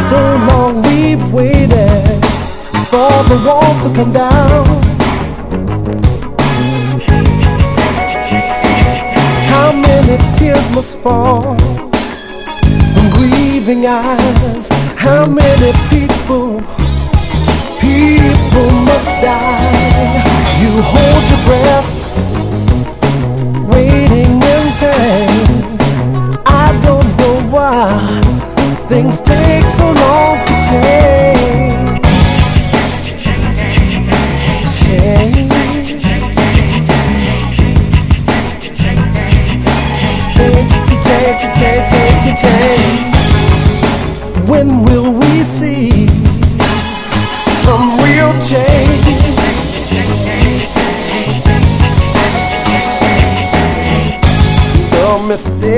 So long we've waited for the walls to come down. How many tears must fall from grieving eyes? How many people must die? You hold your breath, waiting in pain. I don't know why things take so long to change. Change. When will we see some real change? The mistake